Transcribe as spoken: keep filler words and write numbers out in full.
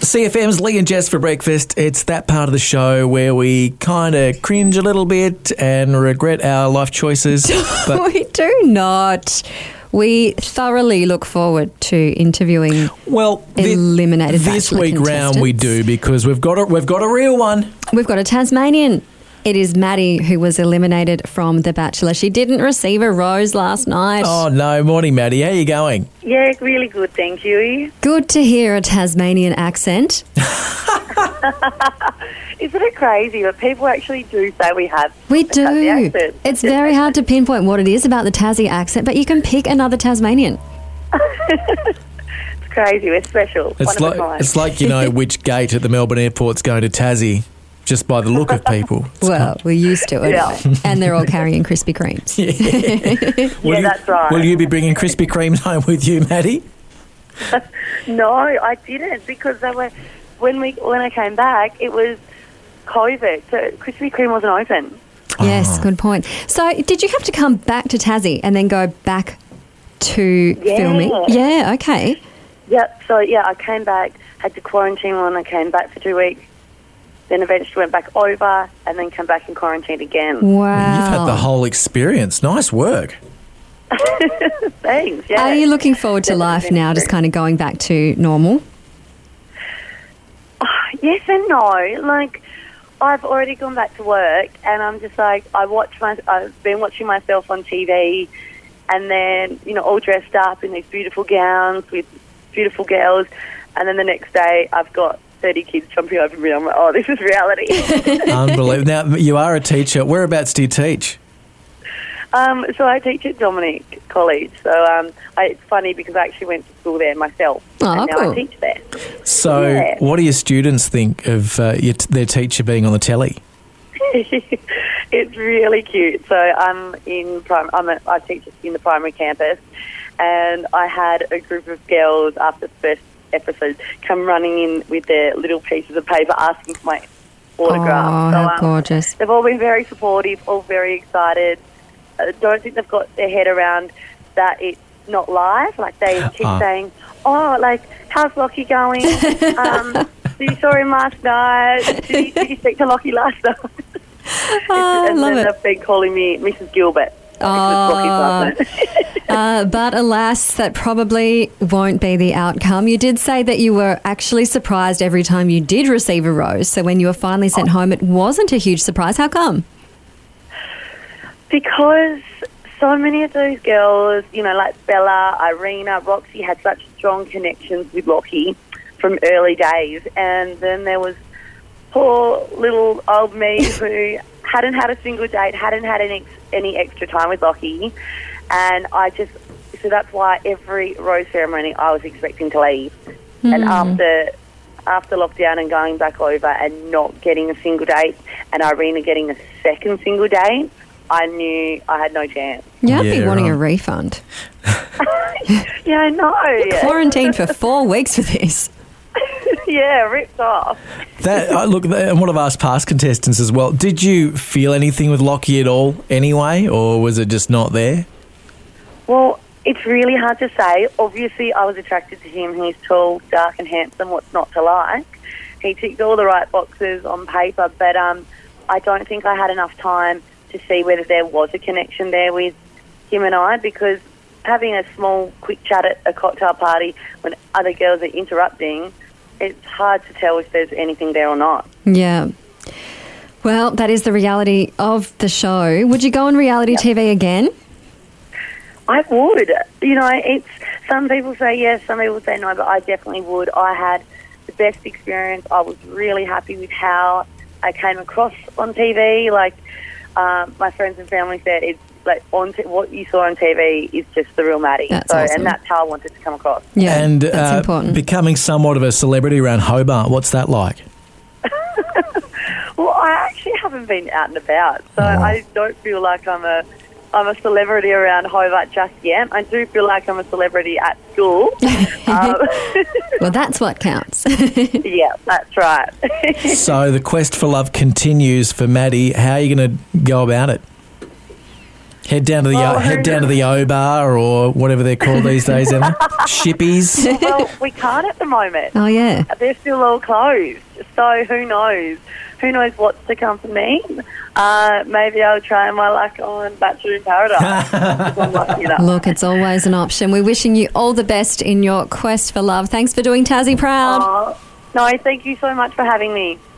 C F M's Lee and Jess for breakfast. It's that part of the show where we kind of cringe a little bit and regret our life choices. But We do not. We thoroughly look forward to interviewing well, thi- eliminated this Bachelor week round we contestants. do because we've got a we've got a real one. We've got a Tasmanian. It is Maddie who was eliminated from The Bachelor. She didn't receive a rose last night. Oh no, morning, Maddie. How you going? Yeah, really good, thank you. Good to hear a Tasmanian accent. Isn't it crazy that people actually do say we have We a Tassie do. accent? It's very hard to pinpoint what it is about the Tassie accent, but you can pick another Tasmanian. It's crazy, we're special. It's One of a like kind. it's like you know which gate at the Melbourne airport's going to Tassie, just by the look of people. It's Well, we're used to it. Yeah. And they're all carrying Krispy Kremes. Will Yeah, you, that's right. Will you be bringing Krispy Kremes home with you, Maddie? No, I didn't because they were when we when I came back it was COVID, so Krispy Kreme wasn't open. Yes, good point. So did you have to come back to Tassie and then go back to Yeah. filming? Yeah, okay. Yep. So yeah, I came back, had to quarantine when I came back for two weeks. Then eventually went back over and then come back and quarantined again. Wow. You've had the whole experience. Nice work. Thanks. Yeah. Are you looking forward to Definitely life now, just true. kind of going back to normal? Yes and no. Like, I've already gone back to work, and I'm just like, I watch my, I've been watching myself on T V, and then you know, all dressed up in these beautiful gowns with beautiful girls, and then the next day I've got thirty kids jumping over me. I'm like, oh, this is reality. Unbelievable. Now, you are a teacher. Whereabouts do you teach? um, so I teach at Dominic College. So um, I, it's funny because I actually went to school there myself, Oh, and now cool. I teach there. So, Yeah. what do your students think of uh, your t- their teacher being on the telly? It's really cute. So I'm in prim- I'm a, I teach in the primary campus, and I had a group of girls after the first episode come running in with their little pieces of paper asking for my autograph. Oh, so, how um, gorgeous. They've all been very supportive, all very excited. I don't think they've got their head around that it's not live. Like they keep Ah. saying, "Oh, like how's Lockie going? um, you saw him last night. Did you, did you speak to Lockie last night?" Oh, I and love then it. they've been calling me Missus Gilbert. Oh. Uh, but alas, that probably won't be the outcome. You did say that you were actually surprised every time you did receive a rose. So when you were finally sent home, it wasn't a huge surprise. How come? Because so many of those girls, you know, like Bella, Irina, Roxy, had such strong connections with Lockie from early days. And then there was poor little old me who hadn't had a single date, hadn't had any, any extra time with Lockie. And I just, so that's why every rose ceremony I was expecting to leave. And after after lockdown and going back over and not getting a single date and Irina getting a second single date, I knew I had no chance. Yeah, I'd be Yeah, wanting a right. refund. Yeah, I know. Quarantined for four weeks for this. Yeah, ripped off. That uh, look, and what I've asked past contestants as well. Did you feel anything with Lockie at all, anyway, or was it just not there? Well, it's really hard to say. Obviously, I was attracted to him. He's tall, dark and handsome. What's not to like? He ticked all the right boxes on paper, but um, I don't think I had enough time to see whether there was a connection there with him and I, because having a small, quick chat at a cocktail party when other girls are interrupting, it's hard to tell if there's anything there or not. Yeah. Well, that is the reality of the show. Would you go on reality T V again? I would. You know, it's some people say yes, some people say no, but I definitely would. I had the best experience. I was really happy with how I came across on T V. Like, um, my friends and family said, it's like on t- what you saw on T V is just the real Maddie. That's so, awesome. and that's how I wanted to come across. Yeah, and that's uh, important. becoming somewhat of a celebrity around Hobart, what's that like? Well, I actually haven't been out and about, so I don't feel like I'm a I'm a celebrity around Hobart just yet. I do feel like I'm a celebrity at school. um, Well, that's what counts. yeah, that's right. So the quest for love continues for Maddie. How are you going to go about it? Head down to the Well, o, head down to the O Bar or whatever they're called these days, Emma. Shippies. Well, we can't at the moment. Oh, yeah. They're still all closed. So who knows? Who knows what's to come for me? Uh, maybe I'll try my luck on Bachelor in Paradise. if I'm lucky enough. Look, it's always an option. We're wishing you all the best in your quest for love. Thanks for doing Tassie Proud. Oh, no, thank you so much for having me.